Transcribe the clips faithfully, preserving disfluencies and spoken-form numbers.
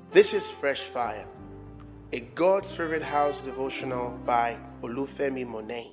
This is Fresh Fire, a God's Favorite House devotional by Olufemi Monet.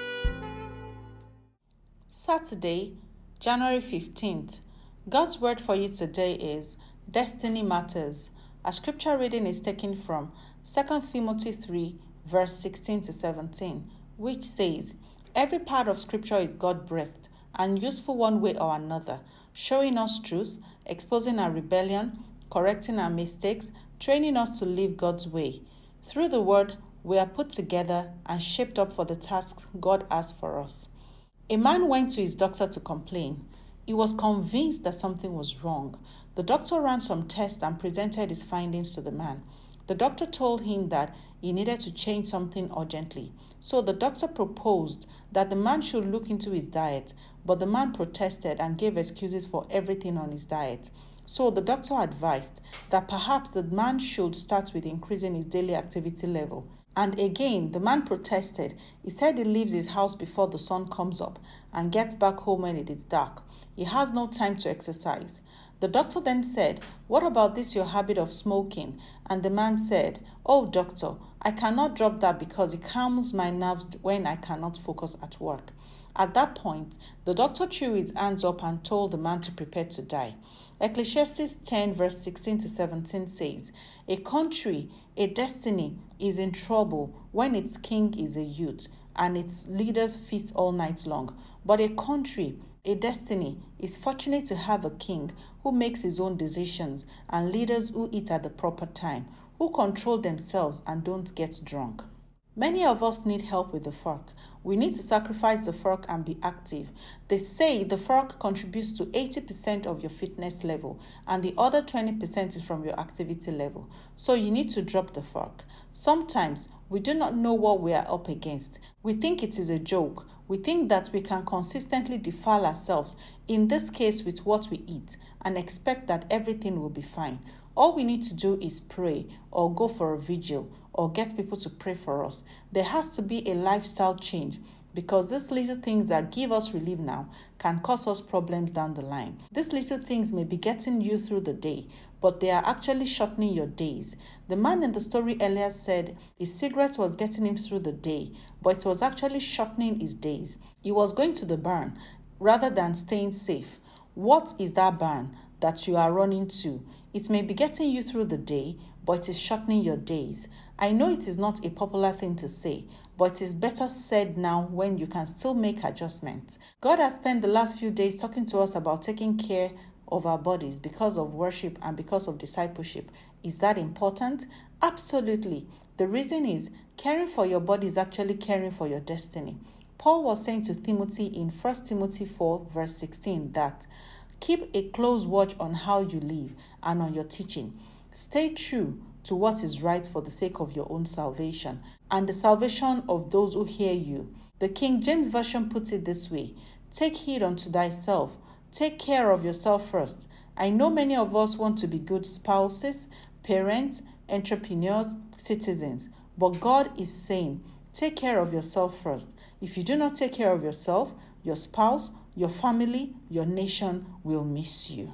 Saturday, January fifteenth. God's word for you today is Destiny Matters. Our scripture reading is taken from Second Timothy three, verse sixteen to seventeen, which says, "Every part of scripture is God-breathed and useful one way or another, showing us truth, exposing our rebellion, correcting our mistakes, training us to live God's way. Through the word, we are put together and shaped up for the tasks God has for us." A man went to his doctor to complain. He was convinced that something was wrong. The doctor ran some tests and presented his findings to the man. The doctor told him that he needed to change something urgently. So the doctor proposed that the man should look into his diet, but the man protested and gave excuses for everything on his diet. So the doctor advised that perhaps the man should start with increasing his daily activity level. And again, the man protested. He said he leaves his house before the sun comes up and gets back home when it is dark. He has no time to exercise. The doctor then said, "What about this your habit of smoking?" And the man said, "Oh doctor, I cannot drop that because it calms my nerves when I cannot focus at work." At that point, the doctor threw his hands up and told the man to prepare to die. Ecclesiastes ten verse sixteen to seventeen says, "A country, a destiny, is in trouble when its king is a youth and its leaders feast all night long. But a country, a destiny, is fortunate to have a king who makes his own decisions and leaders who eat at the proper time, who control themselves and don't get drunk." Many of us need help with the fork. We need to sacrifice the fork and be active. They say the fork contributes to eighty percent of your fitness level and the other twenty percent is from your activity level. So you need to drop the fork. Sometimes we do not know what we are up against. We think it is a joke. We think that we can consistently defile ourselves, in this case with what we eat, and expect that everything will be fine. All we need to do is pray or go for a vigil or get people to pray for us. There has to be a lifestyle change because these little things that give us relief now can cause us problems down the line. These little things may be getting you through the day, but they are actually shortening your days. The man in the story earlier said his cigarette was getting him through the day, but it was actually shortening his days. He was going to the barn rather than staying safe. What is that barn that you are running to? It may be getting you through the day, but it is shortening your days. I know it is not a popular thing to say, but it is better said now when you can still make adjustments. God has spent the last few days talking to us about taking care of our bodies because of worship and because of discipleship. Is that important? Absolutely. The reason is caring for your body is actually caring for your destiny. Paul was saying to Timothy in First Timothy four verse sixteen that keep a close watch on how you live and on your teaching. Stay true to what is right for the sake of your own salvation and the salvation of those who hear you. The King James Version puts it this way: "Take heed unto thyself. Take care of yourself first." I know many of us want to be good spouses, parents, entrepreneurs, citizens, but God is saying, take care of yourself first. If you do not take care of yourself, your spouse, your family, your nation will miss you.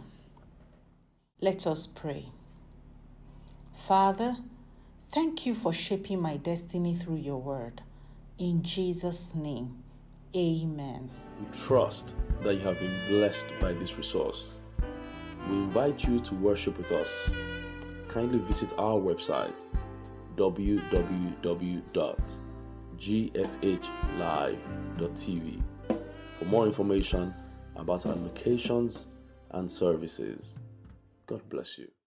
Let us pray. Father, thank you for shaping my destiny through your word. In Jesus' name, amen. We trust that you have been blessed by this resource. We invite you to worship with us. Kindly visit our website, w w w dot g f h live dot t v, for more information about our locations and services. God bless you.